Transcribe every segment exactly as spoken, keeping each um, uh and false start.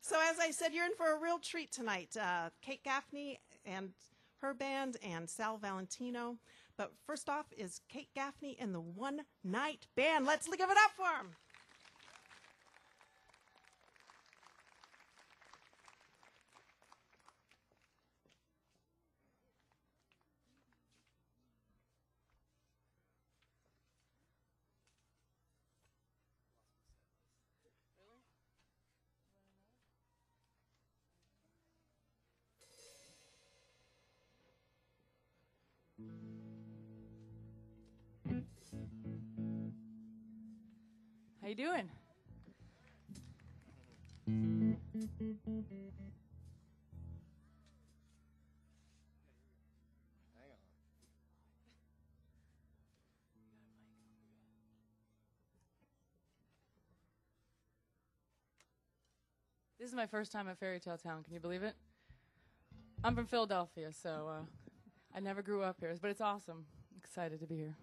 So as I said, you're in for a real treat tonight. Uh, Kate Gaffney and her band and Sal Valentino. But first off is Kate Gaffney and the One Night Band. Let's give it up for them. How you doing? This is my first time at Fairy Tale Town. Can you believe it? I'm from Philadelphia, so uh, I never grew up here, but it's awesome. I'm excited to be here.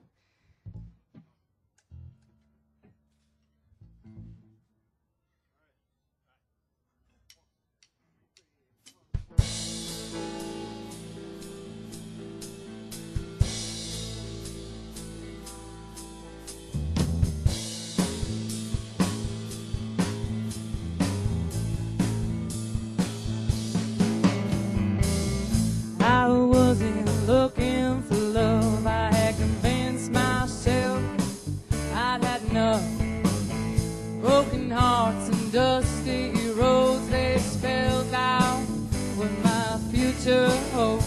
I wasn't looking for love. I had convinced myself I'd had enough. Broken hearts and dusty roads, they spelled out what my future holds.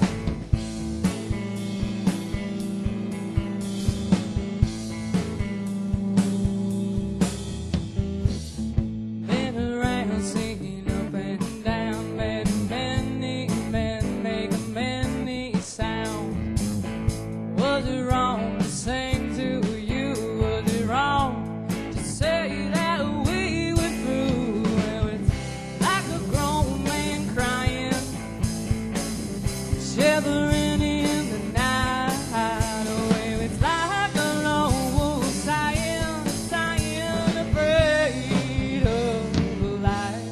Been around singing up and down, met many men, make many sounds. Was it wrong to sing to you? Was it wrong to say that we were through? Well, it's like a grown man crying, shivering in the night. Oh, it's like a lone wolf sighing, sighing, afraid of the light.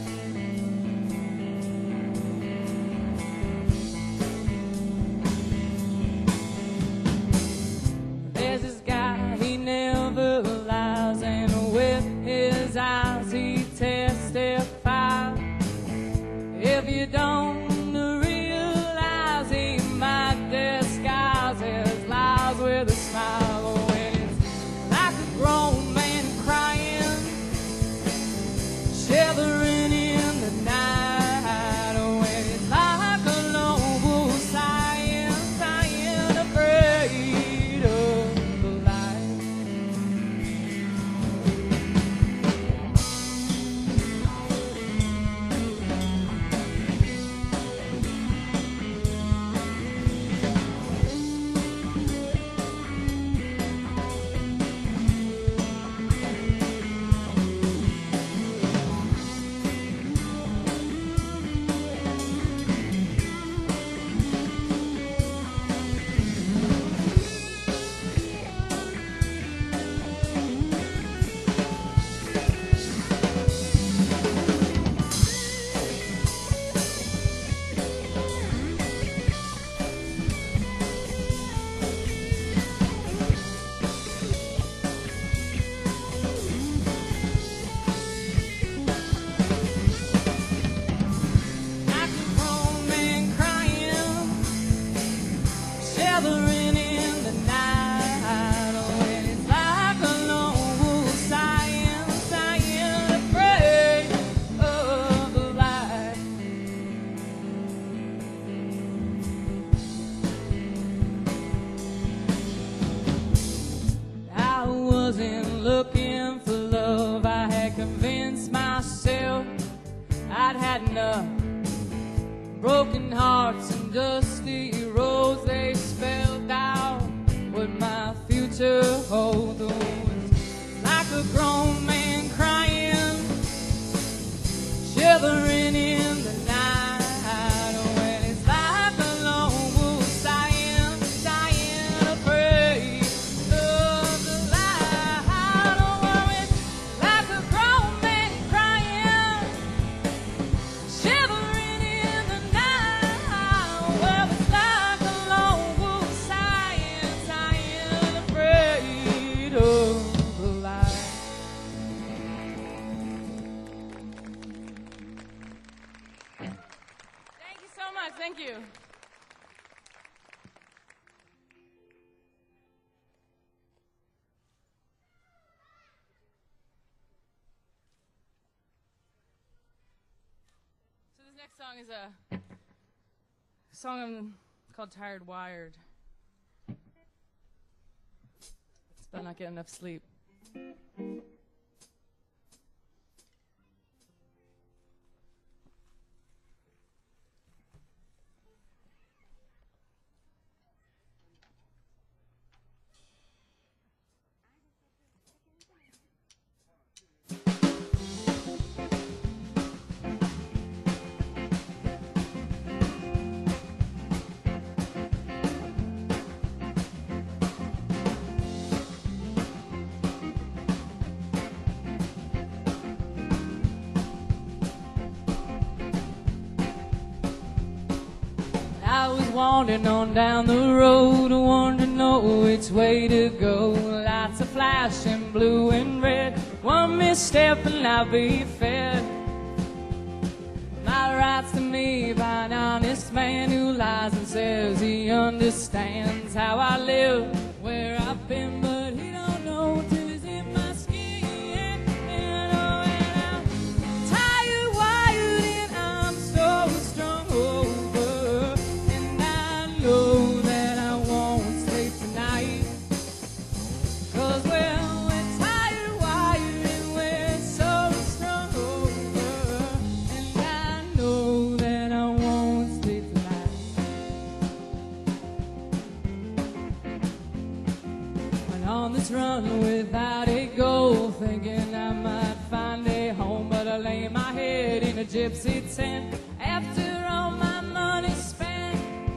There's this guy, he never lies, and with his eyes he testifies. If you don't realize, he might disguise his lies with a smile. Oh, and it's like a grown man crying, shivering in the night. Oh, and it's like a lone wolf sighing, sighing, afraid of the light. Like a grown man crying, shivering in the night. Oh, and it's like a lone wolf sighing, sighing, afraid of the light. I wasn't looking for love. I had convinced myself I'd had enough. Broken hearts and dusty roads, they spelled out what my future holds. Oh, it's like a grown man crying, shivering in the night. Oh, and it's like a lone wolf sighing, sighing, afraid of the light. Oh, it's like a grown man crying, Thank you. So this next song is a song called Tired Wired. It's about not getting enough sleep. I was wandering on down the road, wanting to know which way to go. Lights are flashing blue and red. One misstep and I'll be fed. My rights to me by an honest man who lies and says he understands how I live, where I've been, but he don't know till he's in my skin. And oh, and I'm tired, wired, and I'm so strung over. And I know that I won't sleep tonight. 'Cause well, we're tired, wired, and we're so strung over. And I know that I won't sleep tonight. Went on this run without a goal, thinking I might find a home, but I lay my head in a gypsy tent. After all my money spent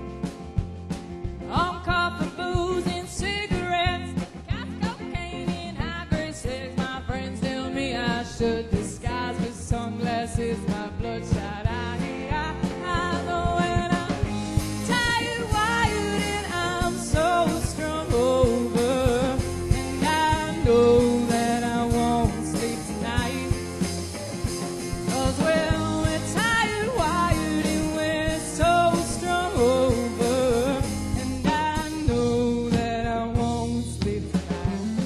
on coffee, booze, and cigarettes, got cocaine and high-grade sex. My friends tell me I should disguise with sunglasses, my bloodshot eye. I, I know when I'm tired, wired, and I'm so strung over. And I know that I won't sleep tonight. 'Cause well, we're tired, wired, and we're so strung over. And I know that I won't sleep tonight.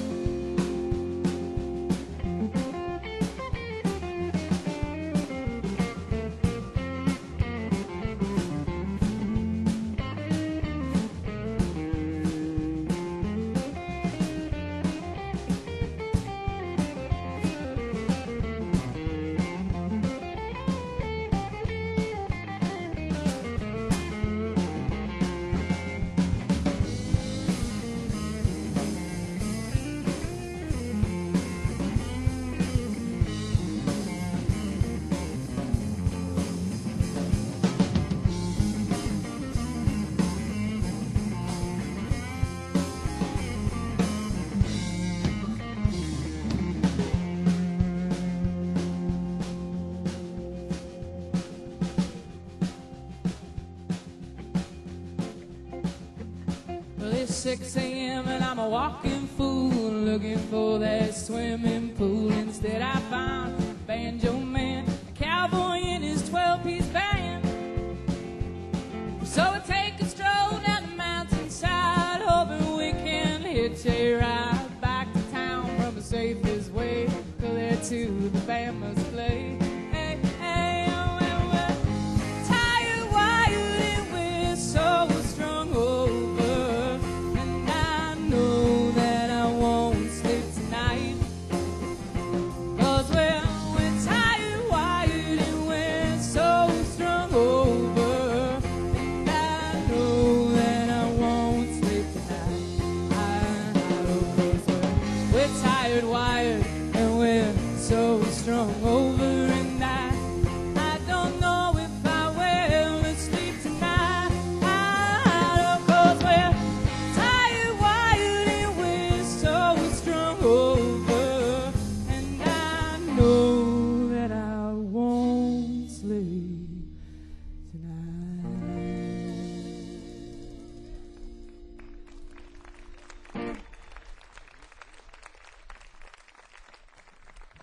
Well, it's six a.m. and I'm a walking fool, looking for that swimming pool. Instead I found a banjo man, a cowboy in his twelve-piece band. So I take a stroll down the mountainside, hoping we can hitch a ride back to town from the safest way, 'cause there too the band must play. Hey, hey, oh, well, we're tired, wired, and we're so strung over. And I know that I won't sleep tonight. 'Cause well, we're tired, wired, and we're so strung over. And I know that I won't sleep tonight. I know, 'cause we're, we're tired, wired, and we're so strung over. And I, I don't know if I will sleep tonight. I know, 'cause we're tired, wired, and we're so strung over. And I know that I won't sleep tonight.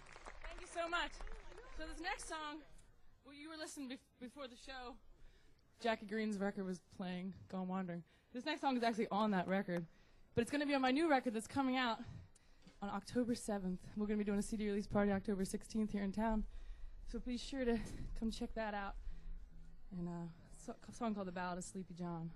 Thank you so much. So this next song, well, you were listening bef- before the show Jackie Green's record was playing, Gone Wandering. This next song is actually on that record, but it's going to be on my new record that's coming out on October seventh. We're going to be doing a C D release party October sixteenth here in town, so be sure to come check that out. And uh, so, a song called The Ballad of Sleepy John.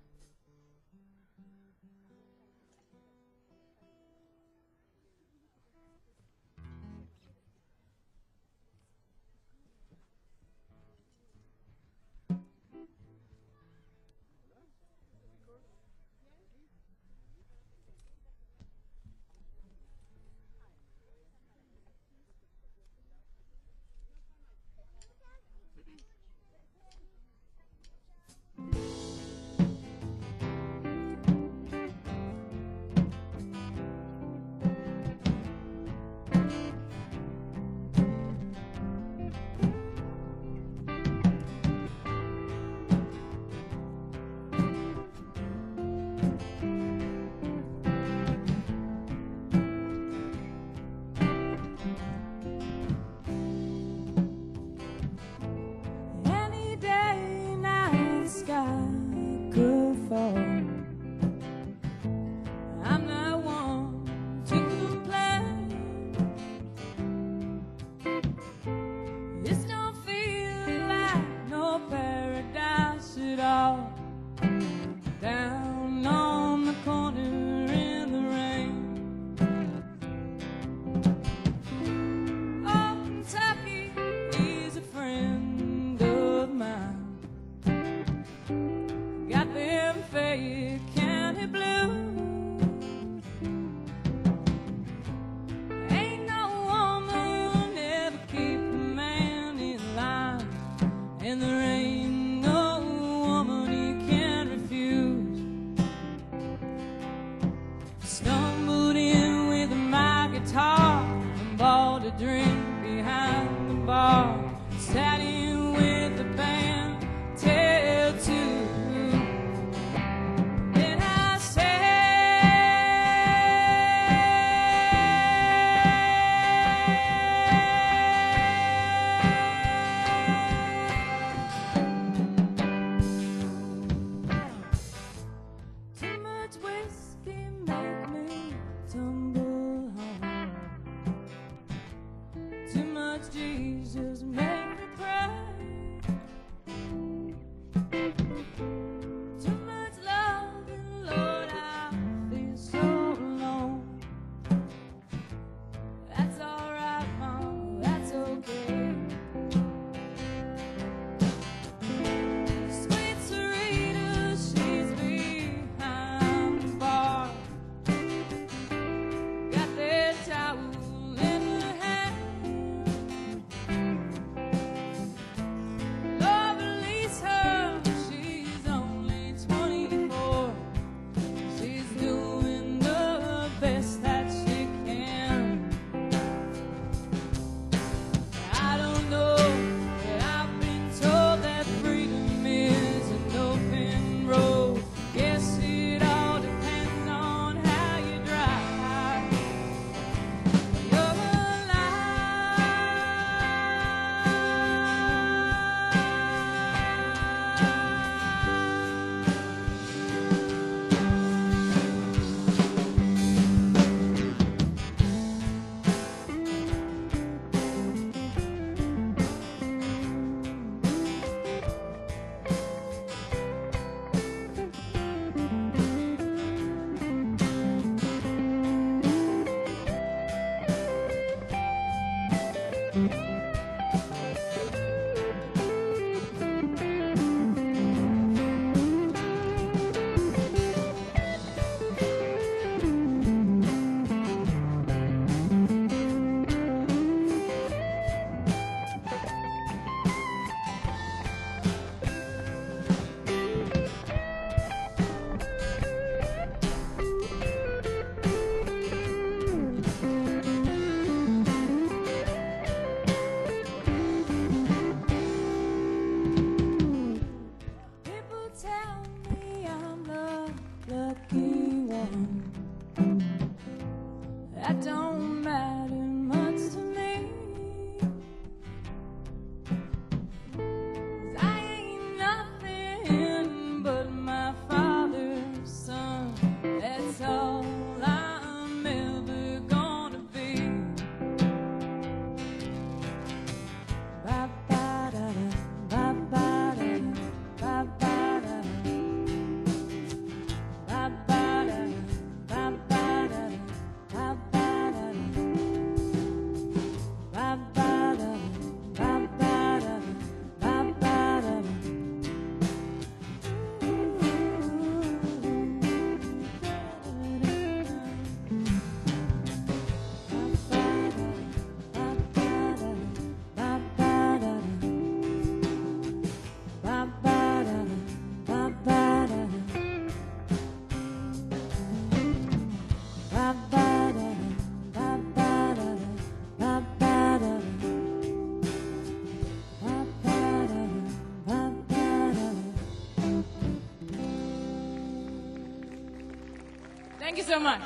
you so much.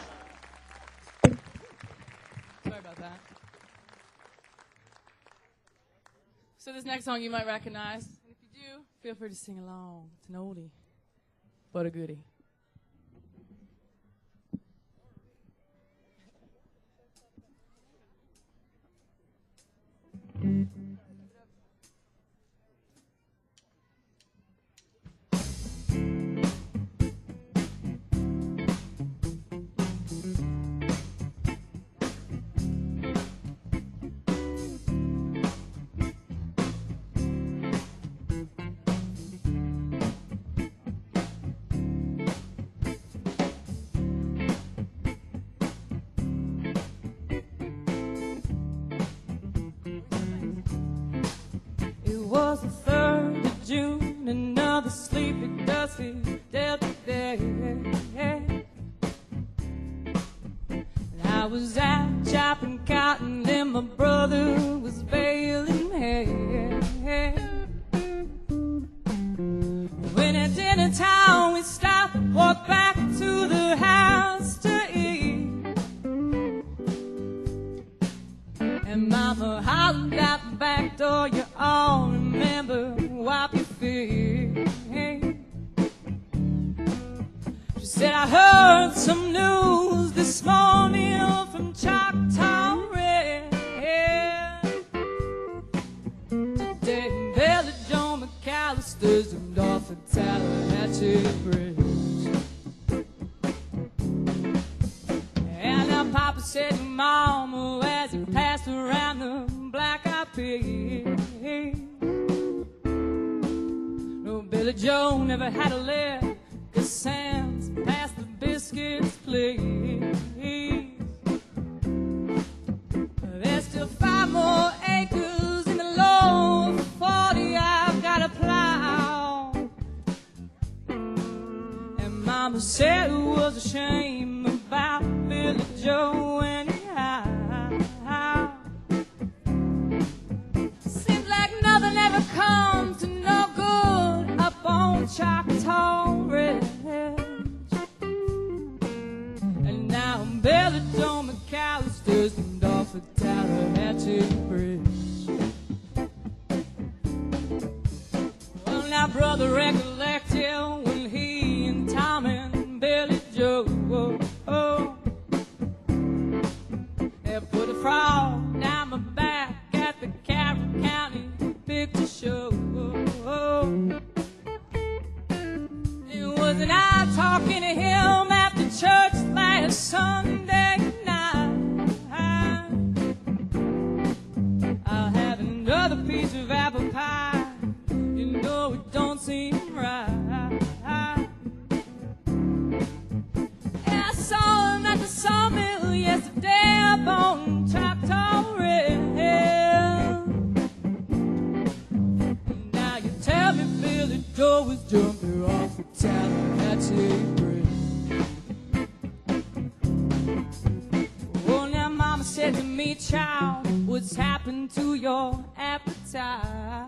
Sorry about that. So this next song you might recognize. And if you do, feel free to sing along. It's an oldie, but a goodie. Was the third of June, another sleepy, dusty Delta day. And I was out chopping cotton, and my brother was baling hay. When at dinner time we stopped, walked back to the house to eat. And Mama hollered out the back door, you all remember, wipe your feet. She said, I heard some news this morning from Choctaw Red. Today, Billy Joe McAllister's zoomed off the Tallahatchie Bridge. And now Papa said to Mama as he passed around the black-eyed pig, no, Billy Joe never had a leg, 'cause Sam's passed the biscuits, please. There's still five more acres in the lower forty I've got to plow. And Mama said it was a shame about Billy Joe anyhow. Seems like nothing ever comes to no good up on Choctaw Ridge. And now Billy Joe McAllister's moved off the Tallahatchie Bridge. Well, now brother recollected when he and Tom and Billy Joe, oh, oh, they put a frog down my back at the Carroll County Picture Show. It wasn't I talking to him after church last Sunday night. I'll have another piece of apple pie. You know it don't seem right. And I saw him at the sawmill yesterday up on Choctaw Ridge. Now you tell me Billy Joe was jumping off the Tallahatchie Bridge. Well, now Mama said to me, child, what's happened to your appetite?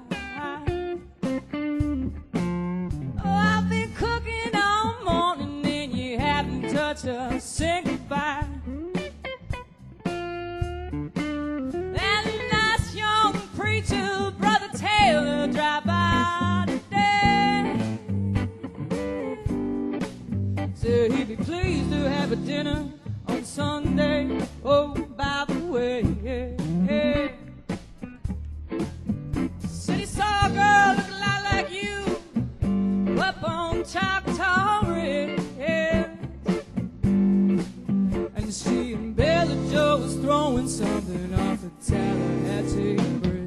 Oh, I've been cooking all morning and you haven't touched a single bite. That nice young preacher, Brother Taylor, drive by today. Said he'd be pleased to have a dinner on Sunday. Oh, by the way, said he saw a girl look a lot like you up on Choctaw Ridge. And she and Billy Joe was throwing something off the Tallahatchie Bridge.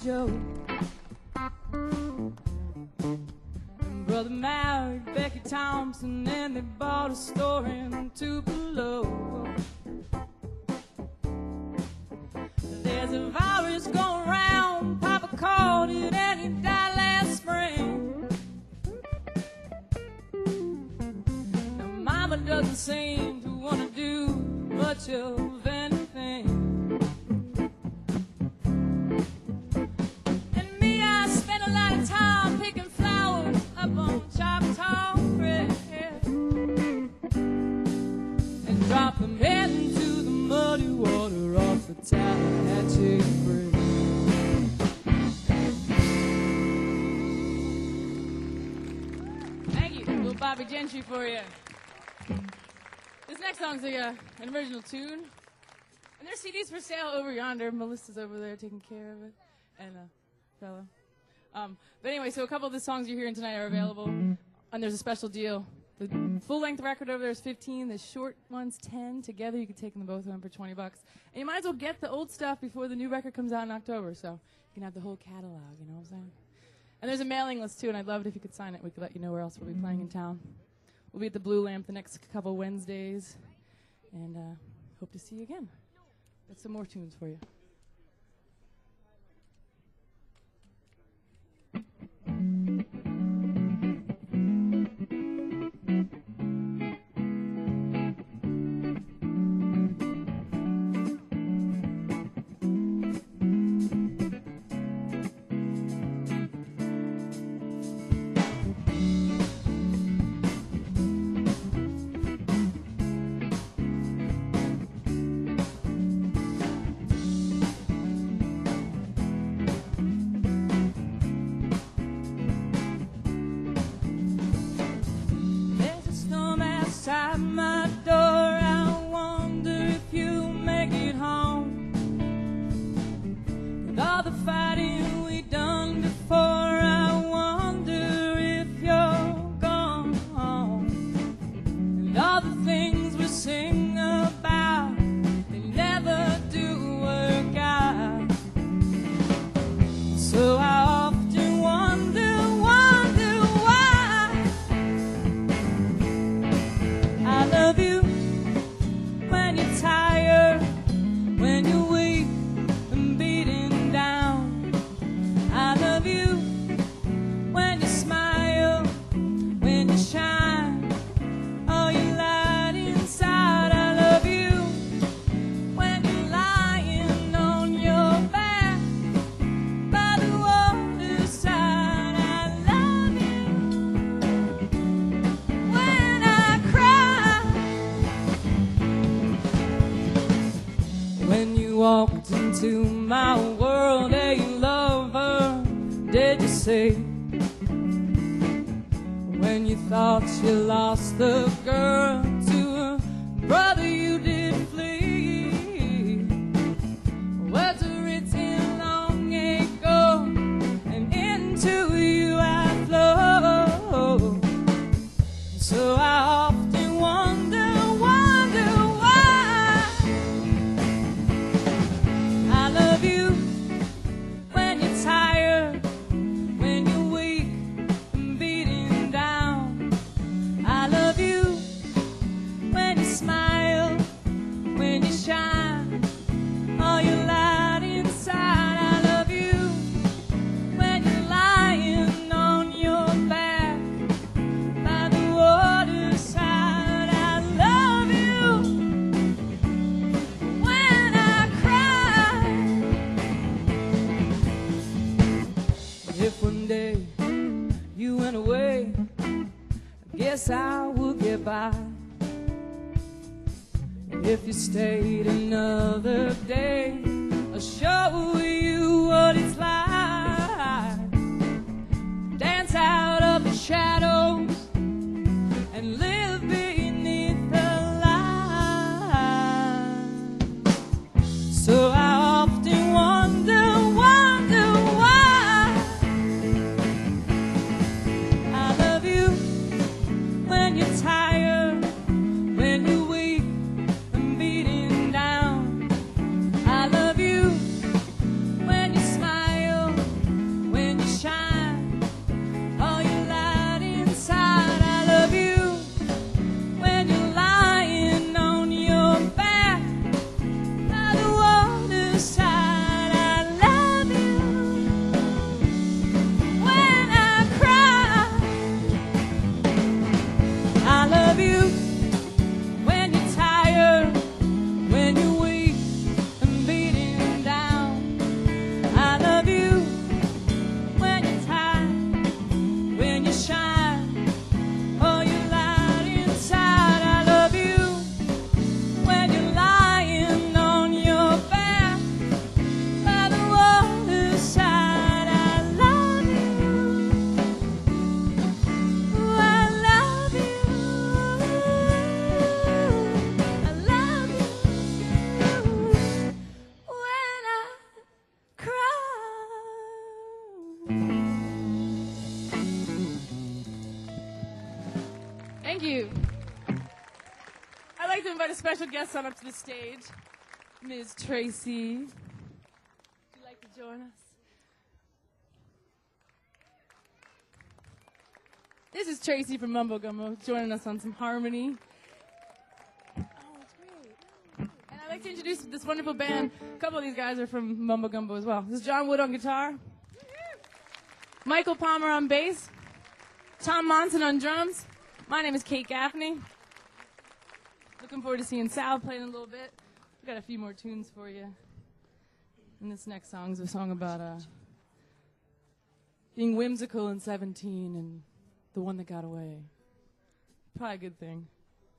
Joe. And brother married Becky Thompson, and they bought a store in Tupelo. There's a virus going around, Papa caught it and he died last spring. Now Mama doesn't seem to want to do much of anything. And me, I spent a lot of time picking flowers up on Choctaw Creek and drop them into the muddy water off the Tallahatchie Bridge. Thank you, little Bobby Gentry for you. This next song's a, uh, an original tune. And there's C Ds for sale over yonder. Melissa's over there taking care of it. And a fellow. Um, but anyway, so a couple of the songs you're hearing tonight are available. And there's a special deal. The full-length record over there is fifteen. The short one's ten. Together, you can take them both of them for twenty bucks. And you might as well get the old stuff before the new record comes out in October. So you can have the whole catalog, you know what I'm saying? And there's a mailing list, too, and I'd love it if you could sign it. We could let you know where else we'll be playing in town. We'll be at the Blue Lamp the next couple Wednesdays. And uh, hope to see you again. Got some more tunes for you. Walked into my world, hey lover, did you say? When you thought you lost the girl to a brother, you did flee. Words are written long ago, and into you I flow. So I often wonder, wonder why I love you when you're tired, when you're weak and beating down. I love you when you smile, when you shine, all your light inside. I love you when you're lying on your back by the waterside. I love you when I cry. If one day you went away, I guess I would get by. If you stayed another day, I'll show you what it's like. Dance out of the shadows and live beneath the light. So I often wonder, wonder why I love you when you're tired, when you're weak and beating down. I love you you. I'd like to invite a special guest on up to the stage, Miz Tracy. Would you like to join us? This is Tracy from Mumbo Gumbo joining us on some harmony. Oh, it's great. And I'd like to introduce this wonderful band. A couple of these guys are from Mumbo Gumbo as well. This is John Wood on guitar, Michael Palmer on bass, Tom Monson on drums. My name is Kate Gaffney. Looking forward to seeing Sal playing a little bit. We've got a few more tunes for you. And this next song is a song about uh, being whimsical and seventeen and the one that got away. Probably a good thing.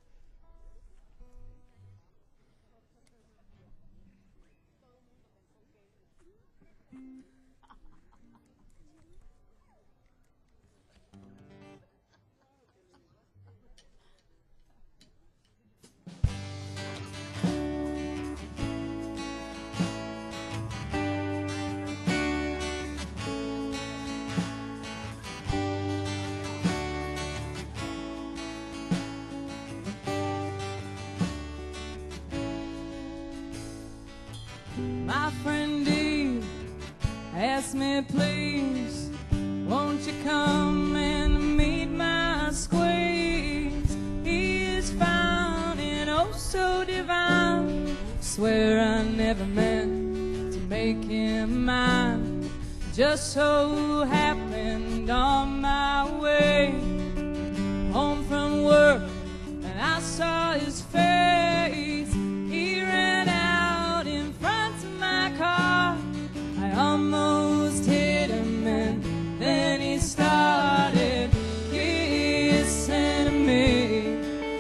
My friend Dee asked me, please, won't you come and meet my squeeze? He is found and oh so divine. Swear I never meant to make him mine. Just so happened on my way home from work, and I saw his face. He ran out in front of my car. I almost hit him, and then he started kissing me,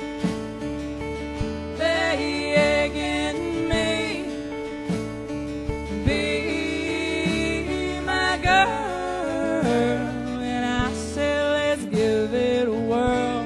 begging me, be my girl. And I said, let's give it a whirl.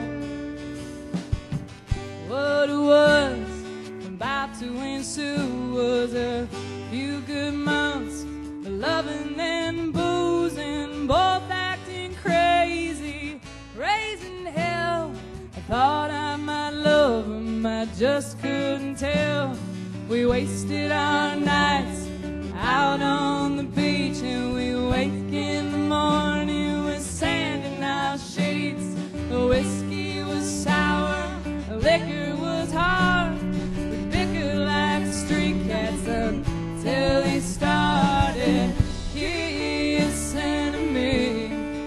What it was about to ensue was a few good months of loving and boozing, both acting crazy, raising hell. I thought I might love him, I just couldn't tell. We wasted our nights out on the beach, and we wake in the morning with sand in our sheets. The whiskey was sour, the liquor was hard. We bickered like street cats until he started kissing me,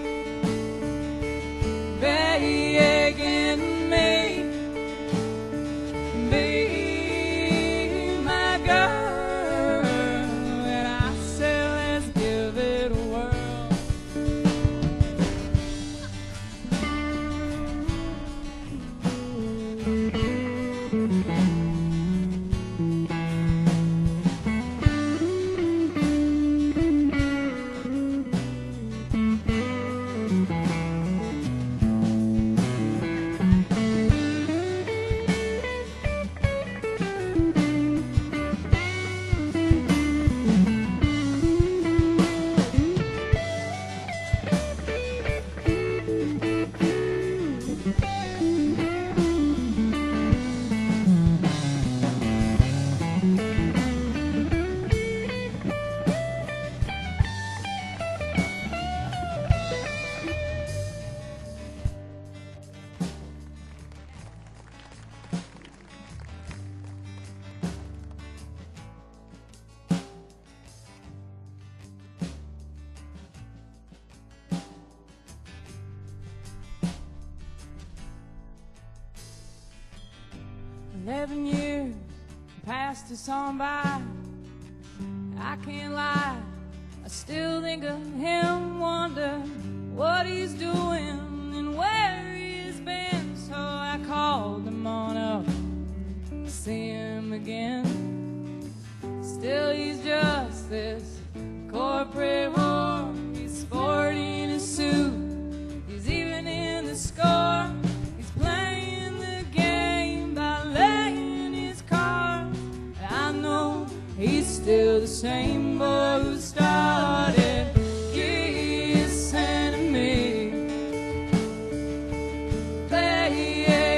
begging me, be my girl. And I said, let's give it a whirl. Eleven years passed us on by. I can't lie, I still think of him, wonder what he's doing and where he's been. So I called him on up to see him again. Still he's just this corporate whore. He's sporting a suit, he's even in the score. He's playing the game by laying his cards. I know he's still the same boy who started kissing me, begging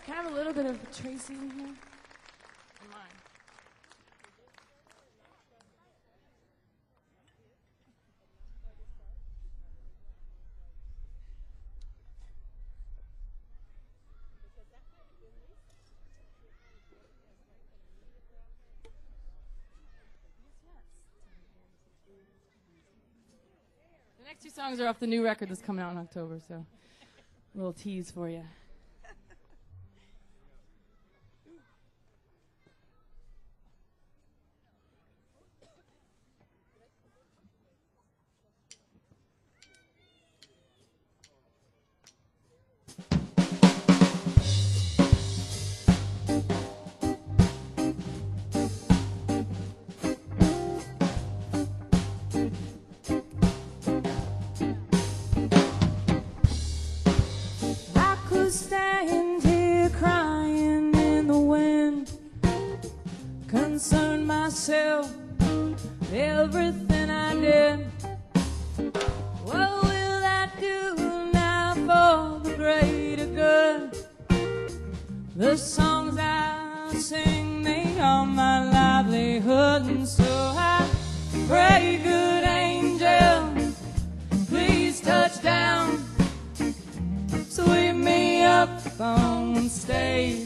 can I have a little bit of Tracy in here? The next two songs are off the new record that's coming out in October, so a little tease for you. Stand here crying in the wind, concern myself with everything I did. What will I do now for the greater good? The songs I sing, they are my livelihood, and so I pray, good angel, please touch down, sweep me up on stage.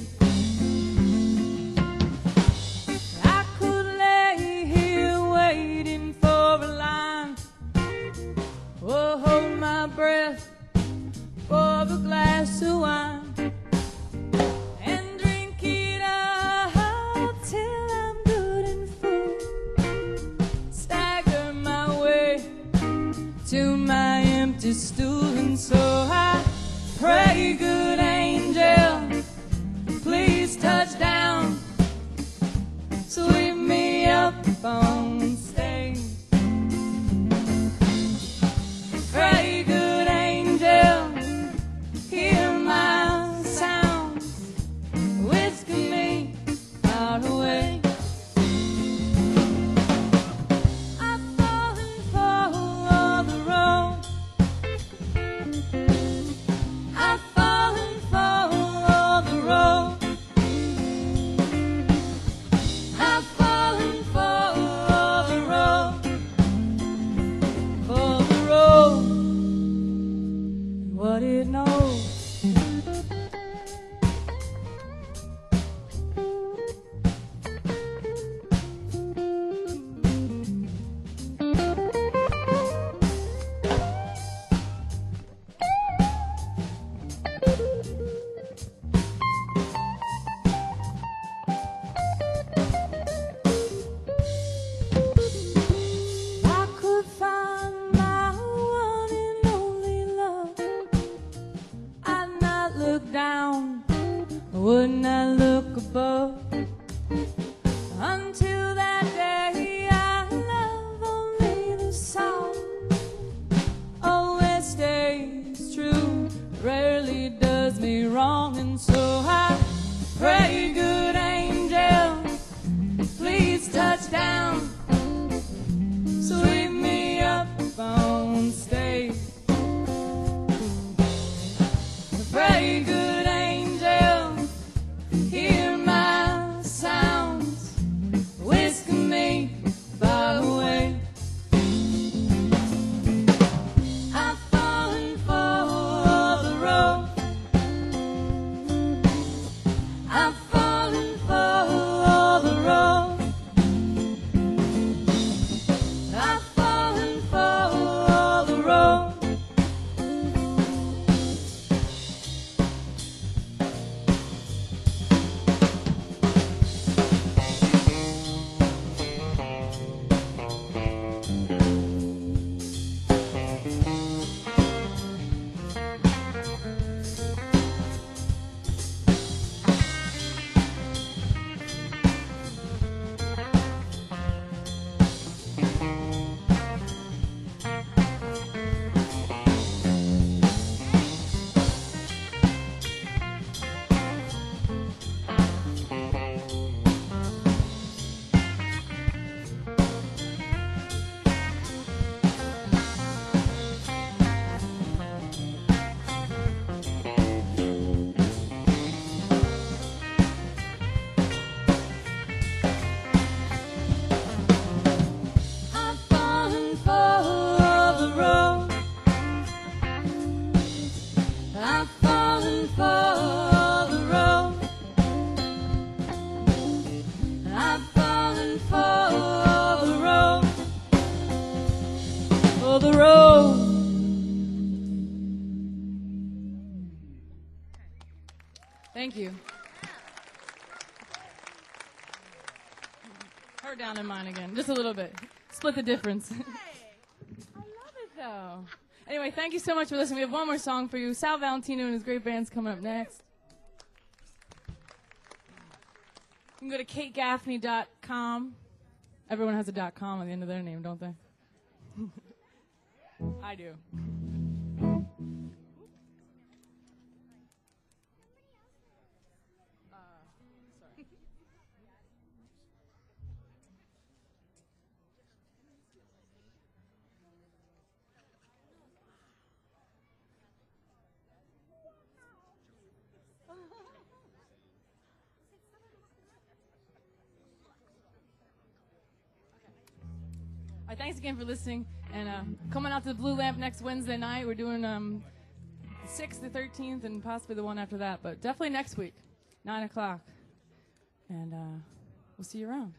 I could lay here waiting for a line, or hold my breath for a glass of wine, and drink it up till I'm good and full, stagger my way to my empty stool, and so I pray, good angel, please touch down, sweep me up on stage. Pray, good angel, hear my sound, whisker me far away. I've fallen for the road, I've fallen for the road, I've fallen for the road, for the road, what it knows. I could find my one and only love, I'd not look down, would not look above, until that day I love only the sound. Always stays true, rarely does me wrong, and so I pray, good angel, please touch down, sweep me up on stage. Pray, good angel, hear my I've fallen for the road. I've fallen for the road. For the road. Thank you. Her down in mine again, just a little bit. Split the difference. I love it though. Anyway, thank you so much for listening. We have one more song for you. Sal Valentino and his great band's coming up next. You can go to kate gaffney dot com. Everyone has a .com at the end of their name, don't they? I do. All right, thanks again for listening, and uh, coming out to the Blue Lamp next Wednesday night. We're doing um, the sixth, the thirteenth, and possibly the one after that, but definitely next week, nine o'clock, and uh, we'll see you around.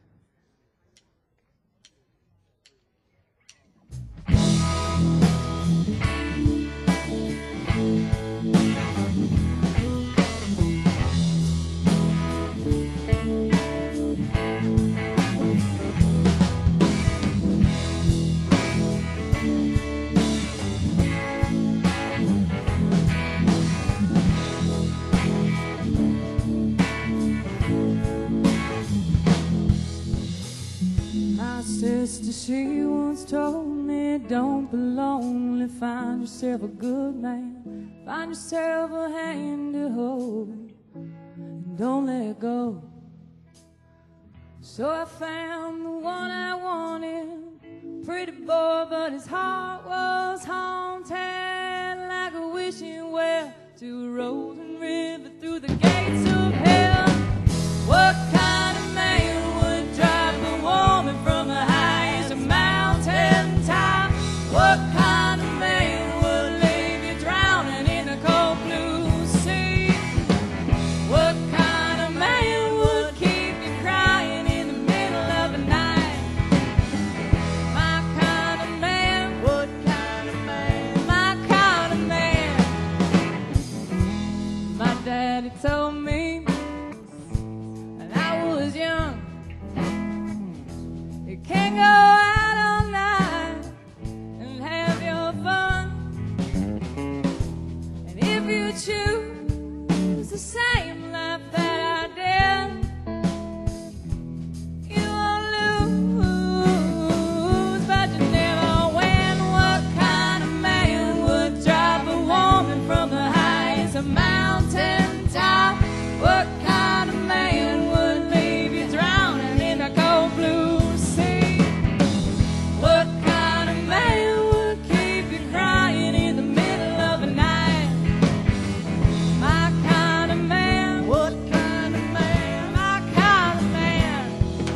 Sister, she once told me, don't be lonely, find yourself a good man, find yourself a hand to hold, and don't let go. So I found the one I wanted, pretty boy, but his heart was haunted, like a wishing well to a rolling river through the gates of hell. What kind of man would drive a woman from the highest mountain top? What kind of man would leave you drowning in the cold blue sea? What kind of man would keep you crying in the middle of the night? My kind of man. What kind of man? My kind of man. My daddy told me when I was young, you can't go out all night and have your fun. And if you choose the same life that I did, you won't lose, but you never win. What kind of man would drive a woman from the highest mountain top? What kind of man would leave you drowning in the cold blue sea? What kind of man would keep you crying in the middle of the night? My kind of man. What kind of man? My kind of man.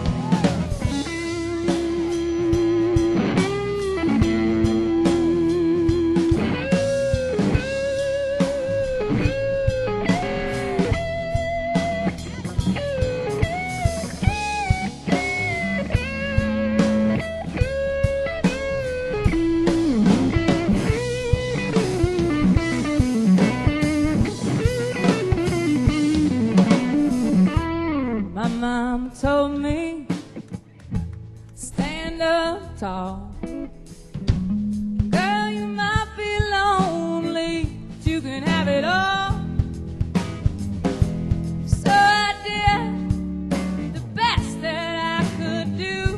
My mom told me, stand up tall. Girl, you might be lonely, but you can have it all. So I did the best that I could do,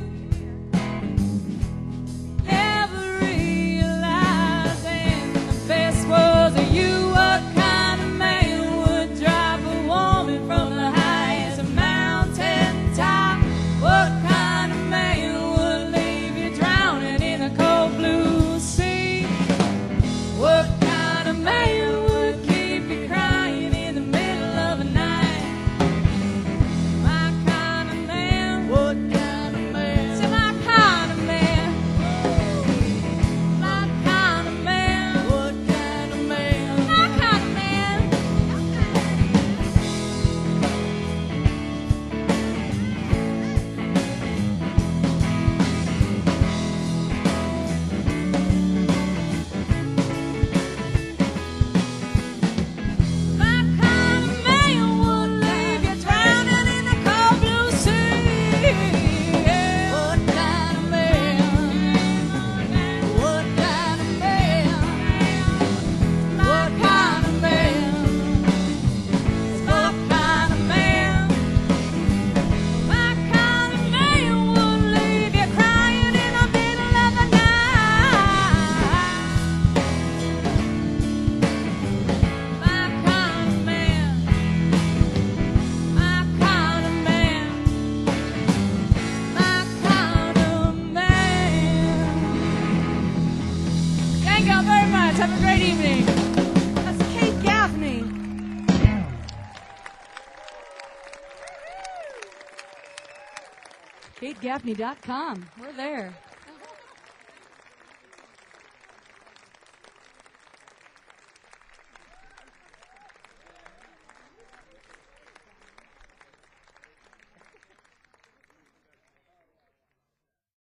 never realizing the best was you. What kind of man would drive a woman from the highest mountain top? What kind of man would leave you drowning Thank y'all very much. Have a great evening. That's Kate Gaffney. Kate Gaffney dot com. We're there.